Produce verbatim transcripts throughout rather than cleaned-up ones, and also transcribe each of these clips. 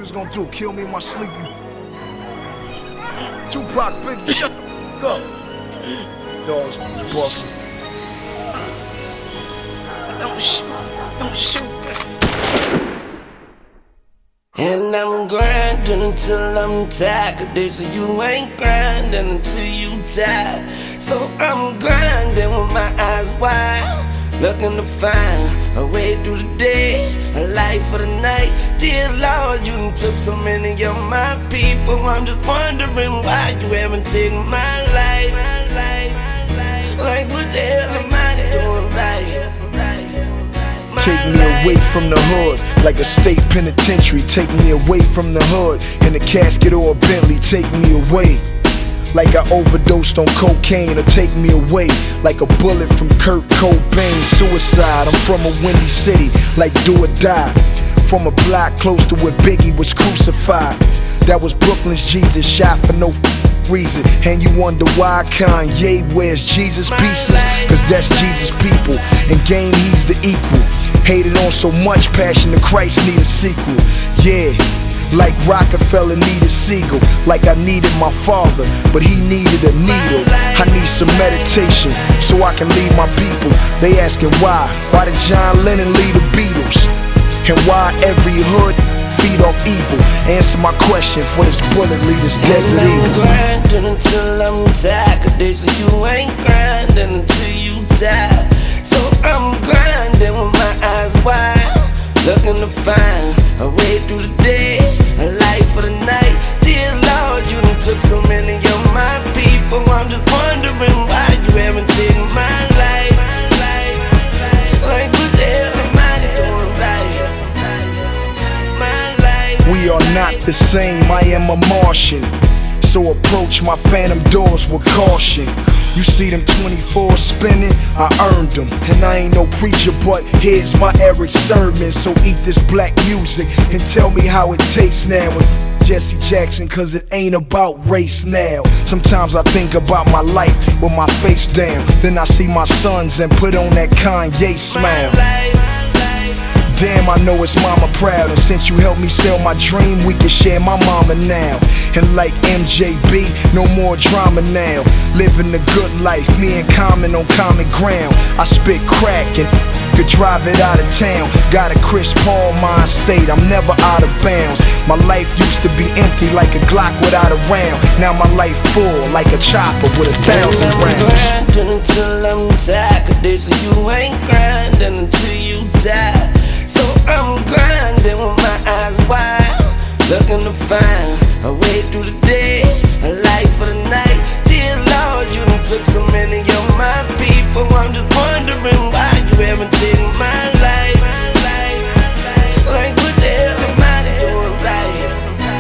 was gonna do? Kill me in my sleep? Tupac, Biggie, shut the f*** up. Dogs, boss. Don't shoot, don't shoot. And I'm grinding until I'm tired. Cause they say you ain't grinding until you die. So I'm grinding with my eyes wide, looking to find a way through the day, a life for the night. Dear Lord, you done took so many of my people. I'm just wondering why you haven't taken my life. Like what the hell am I doing right? Take me away from the hood, like a state penitentiary. Take me away from the hood, in a casket or a Bentley. Take me away, like I overdosed on cocaine. Or take me away, like a bullet from Kurt Cobain. Suicide, I'm from a windy city, like do or die. From a block close to where Biggie was crucified. That was Brooklyn's Jesus, shot for no reason. And you wonder why Kanye wears Jesus pieces? Cause that's Jesus' people, and game he's the equal. Hated on so much, Passion of Christ need a sequel. Yeah, like Rockefeller needed Siegel. Like I needed my father, but he needed a needle. I need some meditation, so I can lead my people. They asking why, why did John Lennon lead the Beatles? And why every hood feed off evil? Answer my question for this bullet lead this Desert and I'm Eagle. grinding until I'm tired. Cause they say you ain't grinding until you die. So I'm grinding with my eyes wide, looking to find a way through the day, a life for the night. Dear Lord, you done took so many of my people. I'm just wondering why you haven't taken my life. Like what the hell am I doing right? My life. We are not the same, I am a Martian. So approach my phantom doors with caution. You see them twenty-four spinning, I earned them. And I ain't no preacher, but here's my Eric sermon. So eat this black music and tell me how it tastes now. With Jesse Jackson, cause it ain't about race now. Sometimes I think about my life with my face down. Then I see my sons and put on that Kanye smile. Damn, I know it's mama proud. And since you helped me sell my dream, we can share my mama now. And like M J B, no more drama now. Living the good life, me and Common on common ground. I spit crack and could drive it out of town. Got a Chris Paul mind state, I'm never out of bounds. My life used to be empty like a Glock without a round. Now my life full like a chopper with a thousand rounds. I'm grinding until I'm tired. Cause they say you ain't grinding until you die. So I'm grinding with my eyes wide, looking to find a way through the day, a life for the night. Dear Lord, you done took so many of my people. I'm just wondering why you haven't taken my life. Like what the hell am I doing right?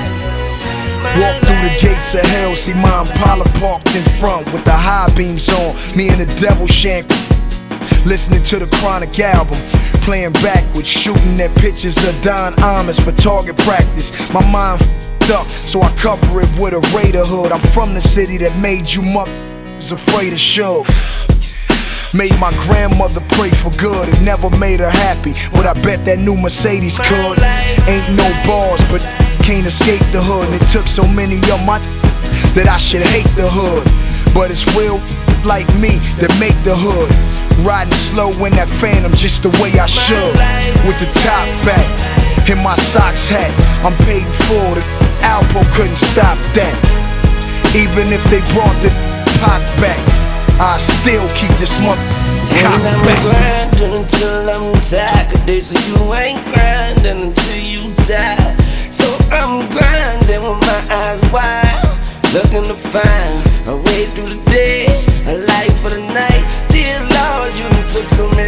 Walk through the gates of hell, see my Impala parked in front with the high beams on. Me and the devil shank, listening to the Chronic album. Playing backwards, shooting at pictures of Don Imus for target practice. My mind f***ed up, so I cover it with a Raider hood. I'm from the city that made you motherfuckers afraid of Suge. Made my grandmother pray for good, it never made her happy, but I bet that new Mercedes could. Ain't no bars, but can't escape the hood. And it took so many of my that I should hate the hood. But it's real like me that make the hood. Riding slow in that Phantom just the way I should. With the top back and my socks hat, I'm paid in full, the Alpo couldn't stop that. Even if they brought the pot back, I still keep this mother cock and I'm back. grinding until I'm tired. Cause they say you ain't grinding until you die. So I'm grinding with my eyes wide, looking to find a way through the day, a life for the night. Dear Lord, you done took so many